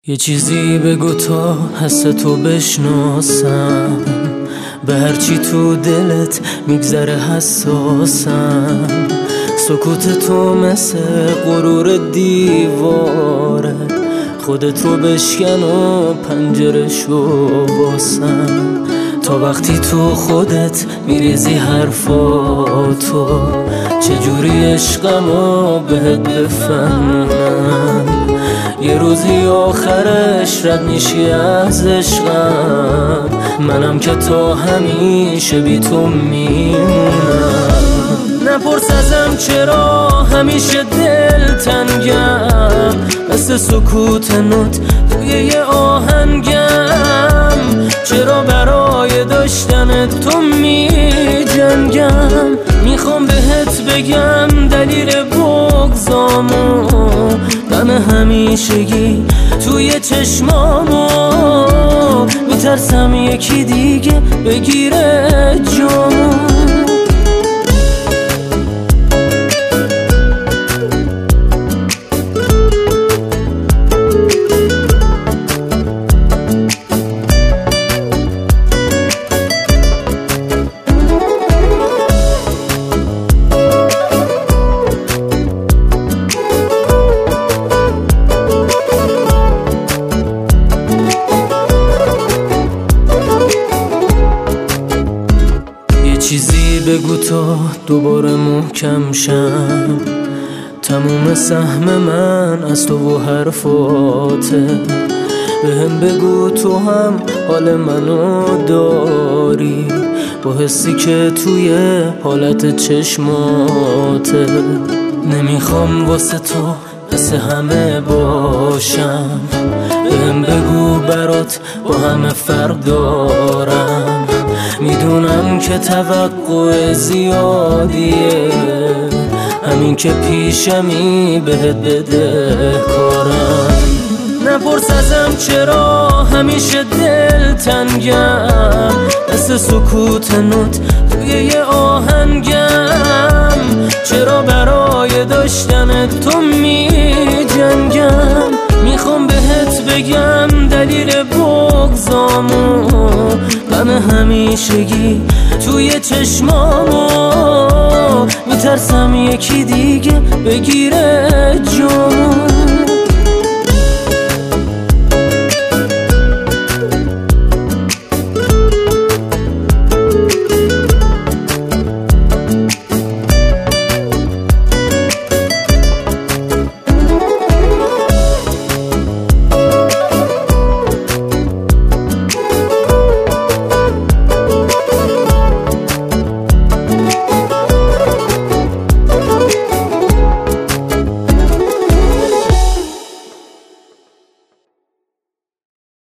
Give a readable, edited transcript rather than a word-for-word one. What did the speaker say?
یه چیزی بگو تا حس تو بشناسم، به هرچی تو دلت میگذره حساسم. سکوت تو مثل غرور دیواره، خودتو بشکن و پنجره شو باسم. تا وقتی تو خودت میریزی حرفاتو، چجوری عشقمو بهت بفهمم. یه روزی آخرش رد میشی از عشقم، منم که تا همیشه بی تو میمونم. نپرس ازم چرا همیشه دل تنگم، مثل سکوت نوت توی یه آهنگم. چرا برای داشتن تو می جنگم، میخوام بهت بگم دلیل بغضامو، غم همیشگی توی چشمامو. میترسم یکی دیگه بگیره جامو. چیزی بگو تا دوباره محکم شم، تموم سهم من از تو و حرفاته. بهم بگو تو هم حال منو داری، با حسی که توی حالت چشماته. نمیخوام واسه تو مثل همه باشم، بهم بگو برات با همه فرق دارم. میدونم که توقع زیادیه، همین که پیشمی بهت بده کارم. نپرس ازم چرا همیشه دل تنگم، مثل سکوت نوت توی یه آهنگم. چرا برای داشتن تو می جنگم، میخوام بهت بگم دلیل بغضامو، غم همیشگی توی چشمامو. میترسم یکی دیگه بگیره جامو.